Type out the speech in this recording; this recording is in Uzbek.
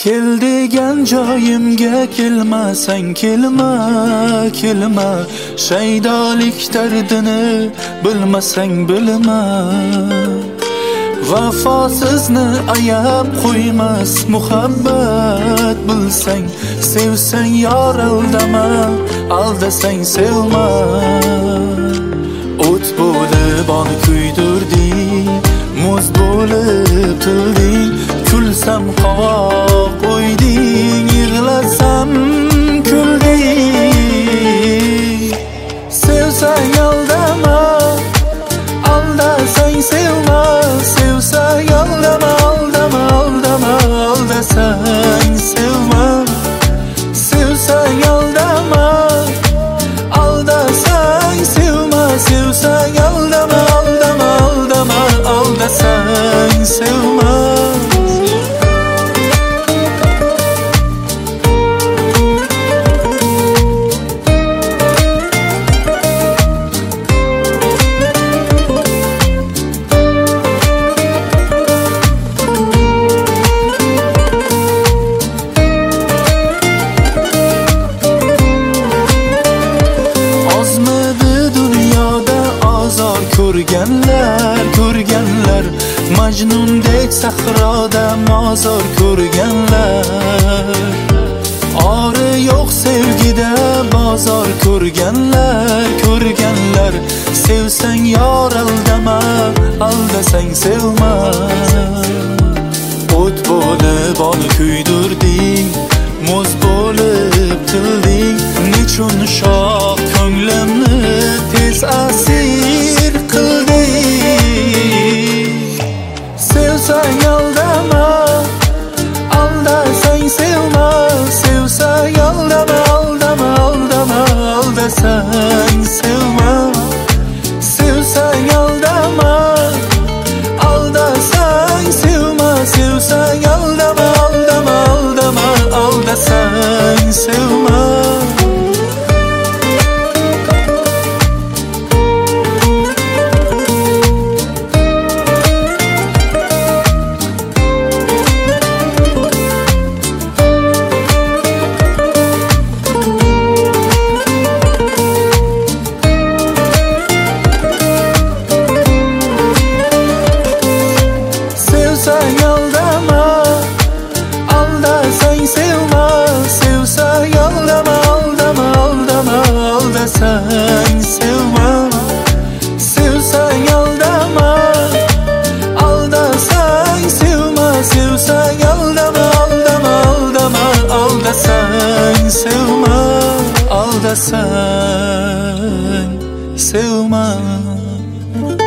Kel degan joyimga kelmasang kelma, kelma. Shaydolik dardini bilmasang bilma. Vafosizni ayab qo'ymas muhabbat bilsang, sevsang yor aldama, aldasang sevma. O't bo'lib oni kuydirding, muz bo'lib tilding, kulsam qovoq qo'yding, yig'lasam kulding. Sevsang aldama, aldasang sevma. Sevsang aldama, aldama, aldama, aldasang sevma. Sevsang aldama, aldasang sevma. Sevsang aldama, aldama, aldama, aldasang sevma. Ko'rganlar Majnundek sahroda mozor ko'rganlar. Ori yo'q sevgida bozor ko'rganlar. Sevsang yor aldama, aldasang sevma. O't bo'lib oni kuydirding, muz bo'lib tilding. Nechun shoh ko'nglimni tez asir qilding. Sevsang aldama, aldasang sevma. Sevsang aldama, aldama, aldama, aldasang sevma. Sevsang aldama, aldasang sevma. Sevsang aldama, aldama, aldama, aldasang sevma. Sevsang aldama, aldasang sevma. Sevsang aldama, aldama, aldama, aldasang sevma. Sevsang aldama, aldasang sevma. Sevsang aldama, aldama, aldama, aldasang sevma. Aldasang sevma.